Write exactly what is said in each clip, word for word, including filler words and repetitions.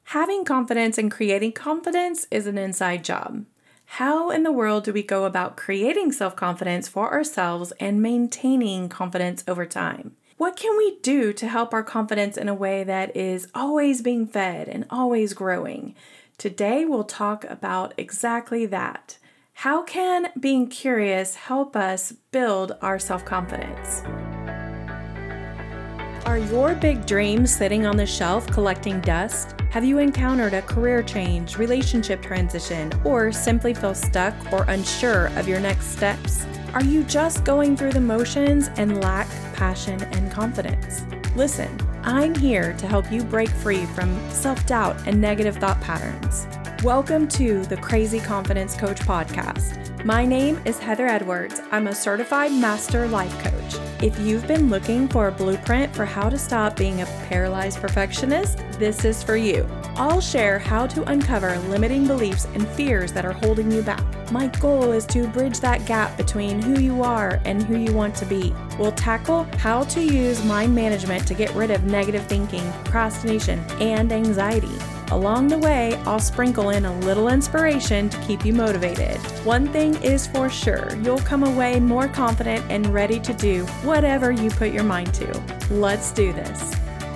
Having confidence and creating confidence is an inside job. How in the world do we go about creating self-confidence for ourselves and maintaining confidence over time? What can we do to help our confidence in a way that is always being fed and always growing? Today we'll talk about exactly that. How can being curious help us build our self-confidence? Are your big dreams sitting on the shelf collecting dust? Have you encountered a career change, relationship transition, or simply feel stuck or unsure of your next steps? Are you just going through the motions and lack passion and confidence? Listen, I'm here to help you break free from self-doubt and negative thought patterns. Welcome to the Crazy Confidence Coach podcast. My name is Heather Edwards. I'm a certified master life coach. If you've been looking for a blueprint for how to stop being a paralyzed perfectionist, this is for you. I'll share how to uncover limiting beliefs and fears that are holding you back. My goal is to bridge that gap between who you are and who you want to be. We'll tackle how to use mind management to get rid of negative thinking, procrastination, and anxiety. Along the way, I'll sprinkle in a little inspiration to keep you motivated. One thing is for sure, you'll come away more confident and ready to do whatever you put your mind to. Let's do this.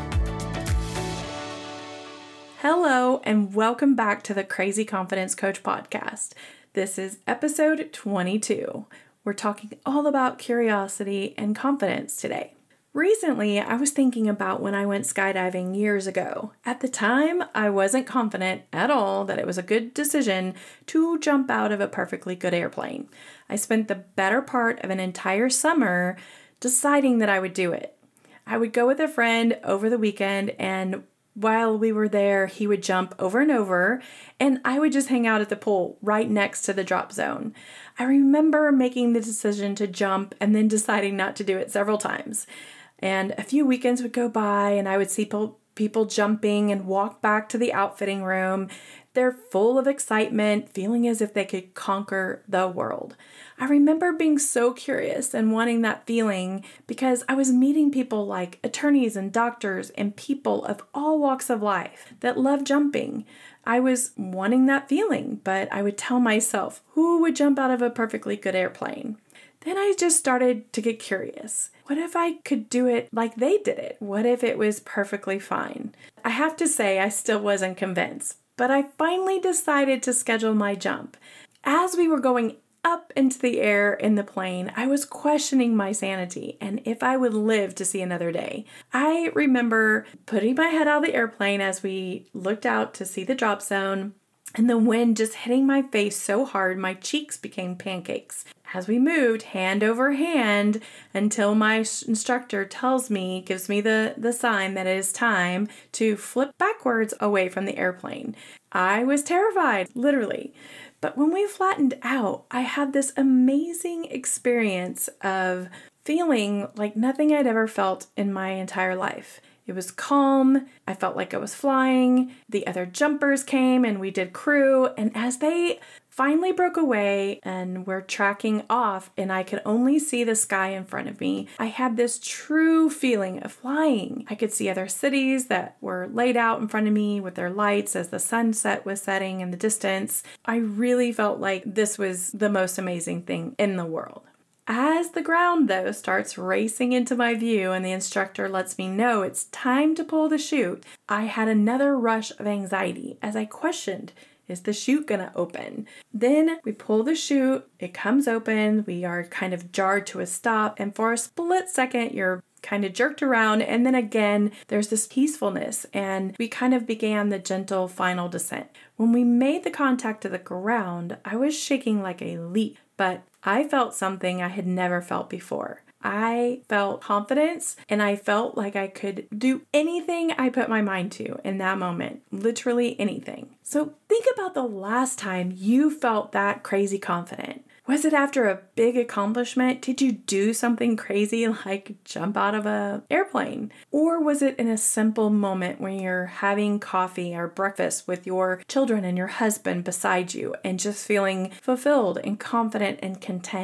Hello, and welcome back to the Crazy Confidence Coach podcast. This is episode twenty-two. We're talking all about curiosity and confidence today. Recently, I was thinking about when I went skydiving years ago. At the time, I wasn't confident at all that it was a good decision to jump out of a perfectly good airplane. I spent the better part of an entire summer deciding that I would do it. I would go with a friend over the weekend, and while we were there, he would jump over and over, and I would just hang out at the pool right next to the drop zone. I remember making the decision to jump and then deciding not to do it several times. And a few weekends would go by and I would see people, people jumping and walk back to the outfitting room. They're full of excitement, feeling as if they could conquer the world. I remember being so curious and wanting that feeling because I was meeting people like attorneys and doctors and people of all walks of life that love jumping. I was wanting that feeling, but I would tell myself, who would jump out of a perfectly good airplane? Then I just started to get curious. What if I could do it like they did it? What if it was perfectly fine? I have to say I still wasn't convinced, but I finally decided to schedule my jump. As we were going up into the air in the plane, I was questioning my sanity and if I would live to see another day. I remember putting my head out of the airplane as we looked out to see the drop zone, and the wind just hitting my face so hard my cheeks became pancakes. As we moved hand over hand until my instructor tells me, gives me the, the sign that it is time to flip backwards away from the airplane. I was terrified, literally. But when we flattened out, I had this amazing experience of feeling like nothing I'd ever felt in my entire life. It was calm. I felt like I was flying. The other jumpers came and we did crew. And as they finally broke away and were tracking off and I could only see the sky in front of me, I had this true feeling of flying. I could see other cities that were laid out in front of me with their lights as the sunset was setting in the distance. I really felt like this was the most amazing thing in the world. As the ground, though, starts racing into my view and the instructor lets me know it's time to pull the chute, I had another rush of anxiety as I questioned, is the chute gonna open? Then we pull the chute, it comes open, we are kind of jarred to a stop, and for a split second, you're kind of jerked around, and then again, there's this peacefulness, and we kind of began the gentle final descent. When we made the contact to the ground, I was shaking like a leaf, but I felt something I had never felt before. I felt confidence and I felt like I could do anything I put my mind to in that moment, literally anything. So think about the last time you felt that crazy confident. Was it after a big accomplishment? Did you do something crazy like jump out of an airplane? Or was it in a simple moment when you're having coffee or breakfast with your children and your husband beside you and just feeling fulfilled and confident and content?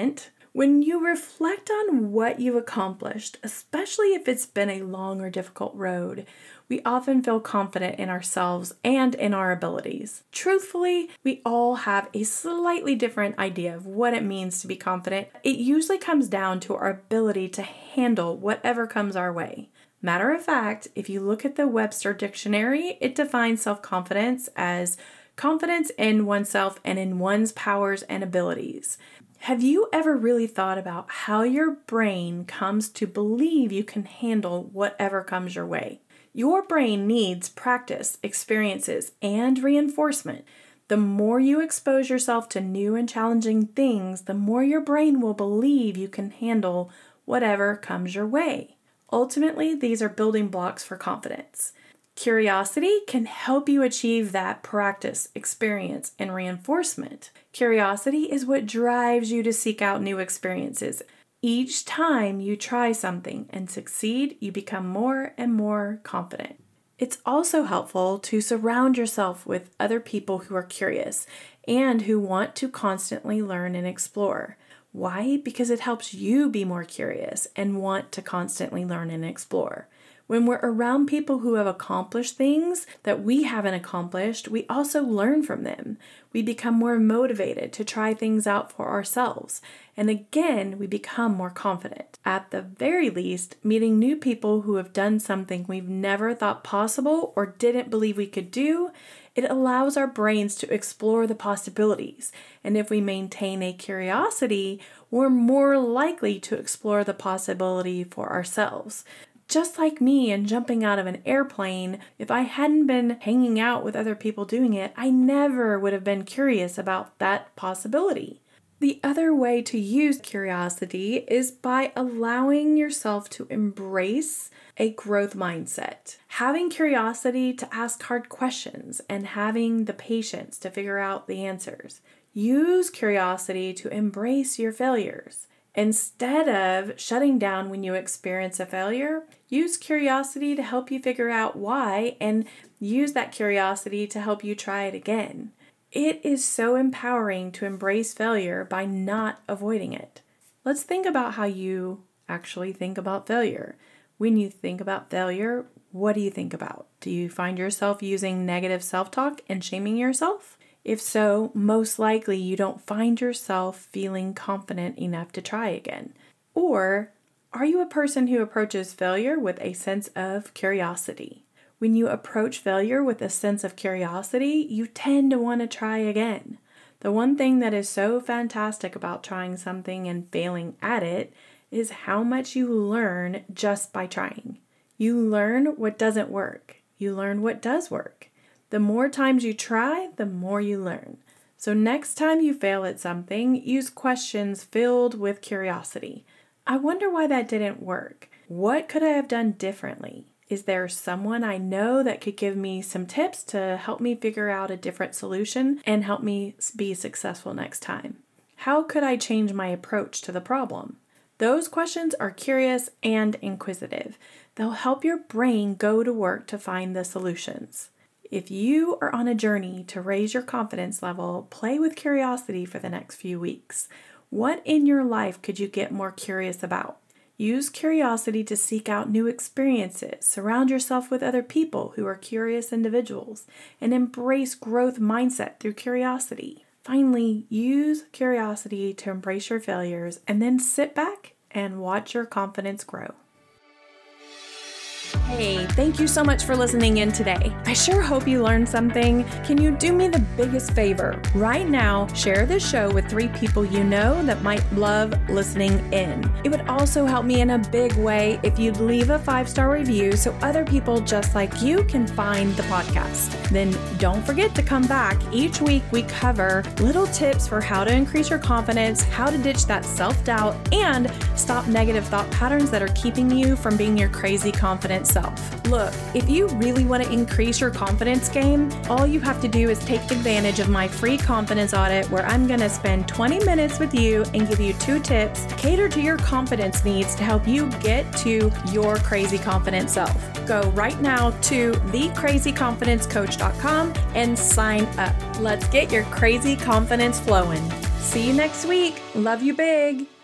When you reflect on what you've accomplished, especially if it's been a long or difficult road, we often feel confident in ourselves and in our abilities. Truthfully, we all have a slightly different idea of what it means to be confident. It usually comes down to our ability to handle whatever comes our way. Matter of fact, if you look at the Webster Dictionary, it defines self-confidence as confidence in oneself and in one's powers and abilities. Have you ever really thought about how your brain comes to believe you can handle whatever comes your way? Your brain needs practice, experiences, and reinforcement. The more you expose yourself to new and challenging things, the more your brain will believe you can handle whatever comes your way. Ultimately, these are building blocks for confidence. Curiosity can help you achieve that practice, experience, and reinforcement. Curiosity is what drives you to seek out new experiences. Each time you try something and succeed, you become more and more confident. It's also helpful to surround yourself with other people who are curious and who want to constantly learn and explore. Why? Because it helps you be more curious and want to constantly learn and explore. When we're around people who have accomplished things that we haven't accomplished, we also learn from them. We become more motivated to try things out for ourselves. And again, we become more confident. At the very least, meeting new people who have done something we've never thought possible or didn't believe we could do, it allows our brains to explore the possibilities. And if we maintain a curiosity, we're more likely to explore the possibility for ourselves. Just like me and jumping out of an airplane, if I hadn't been hanging out with other people doing it, I never would have been curious about that possibility. The other way to use curiosity is by allowing yourself to embrace a growth mindset. Having curiosity to ask hard questions and having the patience to figure out the answers. Use curiosity to embrace your failures. Instead of shutting down when you experience a failure, use curiosity to help you figure out why and use that curiosity to help you try it again. It is so empowering to embrace failure by not avoiding it. Let's think about how you actually think about failure. When you think about failure, what do you think about? Do you find yourself using negative self-talk and shaming yourself? If so, most likely you don't find yourself feeling confident enough to try again. Or are you a person who approaches failure with a sense of curiosity? When you approach failure with a sense of curiosity, you tend to want to try again. The one thing that is so fantastic about trying something and failing at it is how much you learn just by trying. You learn what doesn't work. You learn what does work. The more times you try, the more you learn. So next time you fail at something, use questions filled with curiosity. I wonder why that didn't work. What could I have done differently? Is there someone I know that could give me some tips to help me figure out a different solution and help me be successful next time? How could I change my approach to the problem? Those questions are curious and inquisitive. They'll help your brain go to work to find the solutions. If you are on a journey to raise your confidence level, play with curiosity for the next few weeks. What in your life could you get more curious about? Use curiosity to seek out new experiences, surround yourself with other people who are curious individuals, and embrace growth mindset through curiosity. Finally, use curiosity to embrace your failures and then sit back and watch your confidence grow. Hey, thank you so much for listening in today. I sure hope you learned something. Can you do me the biggest favor? Right now, share this show with three people you know that might love listening in. It would also help me in a big way if you'd leave a five-star review so other people just like you can find the podcast. Then don't forget to come back. Each week we cover little tips for how to increase your confidence, how to ditch that self-doubt, and stop negative thought patterns that are keeping you from being your crazy confident self. Look, if you really want to increase your confidence game, all you have to do is take advantage of my free confidence audit where I'm going to spend twenty minutes with you and give you two tips to cater to your confidence needs to help you get to your crazy confident self. Go right now to the crazy confidence coach dot com and sign up. Let's get your crazy confidence flowing. See you next week. Love you big.